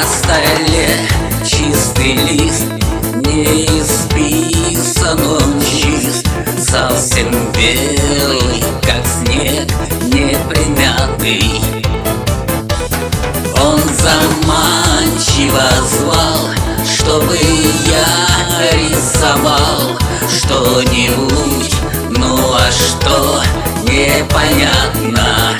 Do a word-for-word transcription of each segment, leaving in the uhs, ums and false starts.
столе чистый лист, не исписан он чист, совсем белый, как снег, не примятый. Он заманчиво звал, чтобы я рисовал что-нибудь, ну а что, непонятно.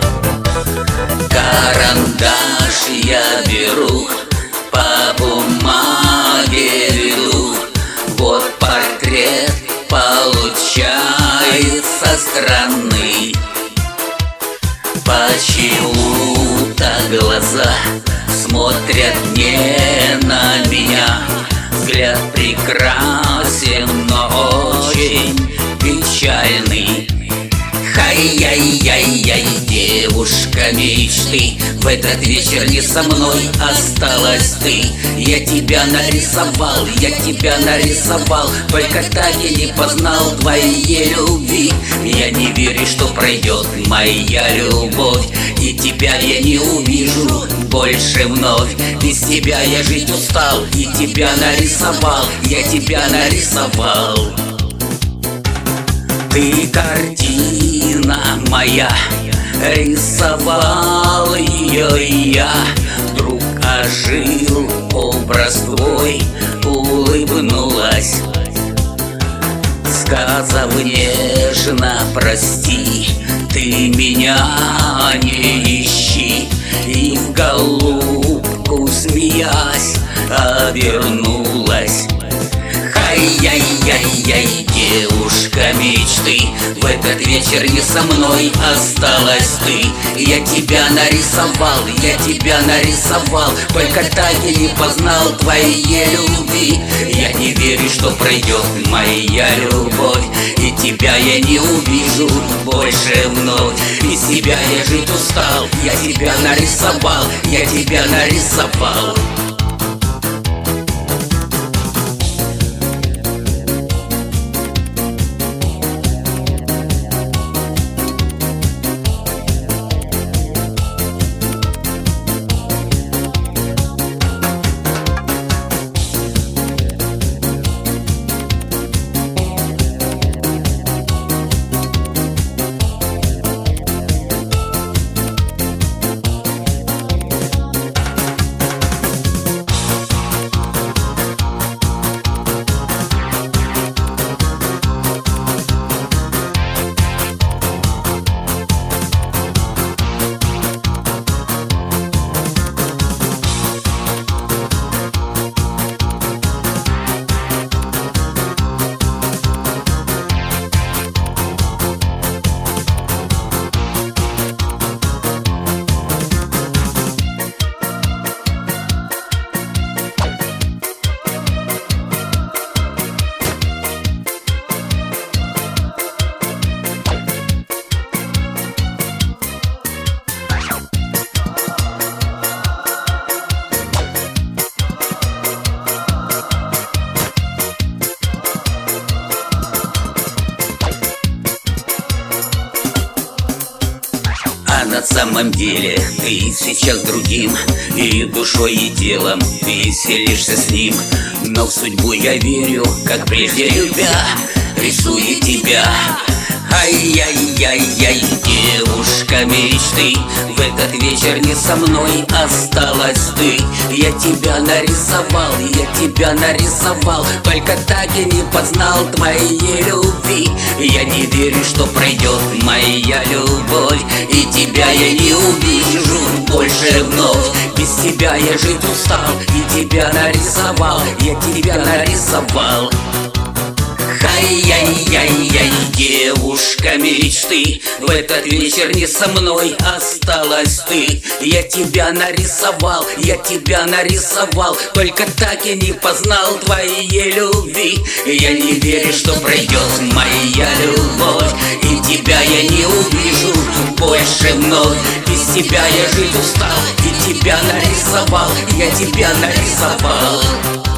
Карандаш я беру, по бумаге веду, вот портрет получается странный. Почему-то глаза смотрят не на меня, взгляд прекрасен, но очень печальный. Хай-яй-яй-яй, девушка мечты, в этот вечер не со мной осталась ты. Я тебя нарисовал, я тебя нарисовал, только так и не познал твоей любви. Я не верю, что пройдет моя любовь, и тебя я не увижу больше вновь. Без тебя я жить устал, и тебя нарисовал, я тебя нарисовал. Ты картина моя, рисовал ее я, вдруг ожил образ твой, улыбнулась, сказав нежно прости, ты меня не ищи, и в голубку смеясь обернулась. Хай-яй-яй-яй, девушка мечты, в этот вечер не со мной осталась ты. Я тебя нарисовал, я тебя нарисовал, только так и не познал твоей любви. Я не верю, что пройдет моя любовь, и тебя я не увижу больше вновь. Без тебя я жить устал, я тебя нарисовал, я тебя нарисовал. На самом деле ты сейчас другим, и душой, и телом веселишься с ним. Но в судьбу я верю, как прежде любя, рисую тебя. Ай-яй-яй-яй, девушка мечты, в этот вечер не со мной осталась ты. Я тебя нарисовал, я тебя нарисовал, только так и не познал твоей любви. Я не верю, что пройдет моя любовь, и тебя я не увижу больше вновь. Без тебя я жить устал, и тебя нарисовал, я тебя нарисовал. Ай-яй-яй-яй, девушка мечты, в этот вечер не со мной осталась ты. Я тебя нарисовал, я тебя нарисовал, только так и не познал твоей любви. Я не верю, что пройдет моя любовь, и тебя я не увижу больше вновь. Без тебя я жить устал, и тебя нарисовал, я тебя нарисовал.